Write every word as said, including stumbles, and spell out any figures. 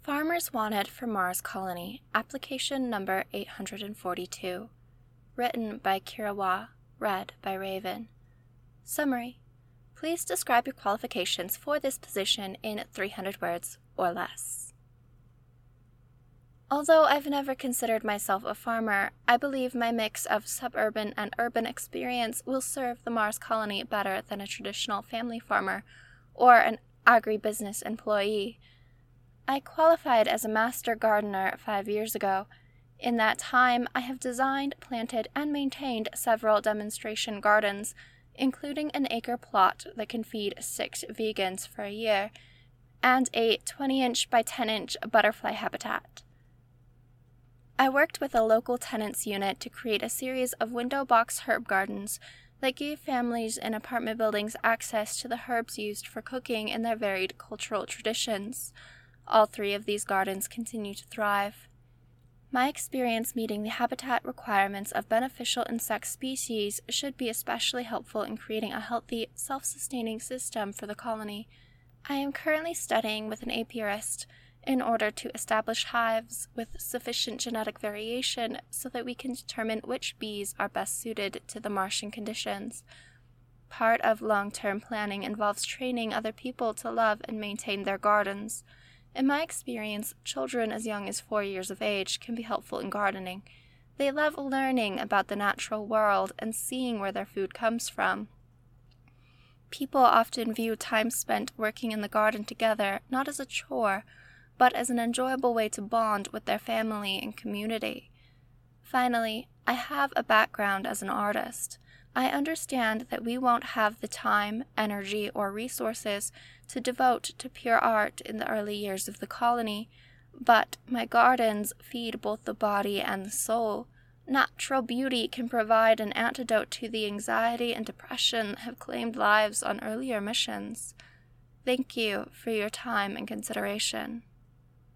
Farmers Wanted for Mars Colony, application number eight hundred forty-two. Written by Kira Waugh, read by Raven. Summary. Please describe your qualifications for this position in three hundred words or less. Although I've never considered myself a farmer, I believe my mix of suburban and urban experience will serve the Mars Colony better than a traditional family farmer or an agribusiness employee. I qualified as a master gardener five years ago. In that time, I have designed, planted, and maintained several demonstration gardens, including an acre plot that can feed six vegans for a year, and a twenty-inch by ten-inch butterfly habitat. I worked with a local tenants unit to create a series of window box herb gardens that gave families in apartment buildings access to the herbs used for cooking in their varied cultural traditions. All three of these gardens continue to thrive. My experience meeting the habitat requirements of beneficial insect species should be especially helpful in creating a healthy, self-sustaining system for the colony. I am currently studying with an apiarist in order to establish hives with sufficient genetic variation so that we can determine which bees are best suited to the Martian conditions. Part of long-term planning involves training other people to love and maintain their gardens. In my experience, children as young as four years of age can be helpful in gardening. They love learning about the natural world and seeing where their food comes from. People often view time spent working in the garden together not as a chore, but as an enjoyable way to bond with their family and community. Finally, I have a background as an artist. I understand that we won't have the time, energy, or resources to devote to pure art in the early years of the colony, but my gardens feed both the body and the soul. Natural beauty can provide an antidote to the anxiety and depression that have claimed lives on earlier missions. Thank you for your time and consideration.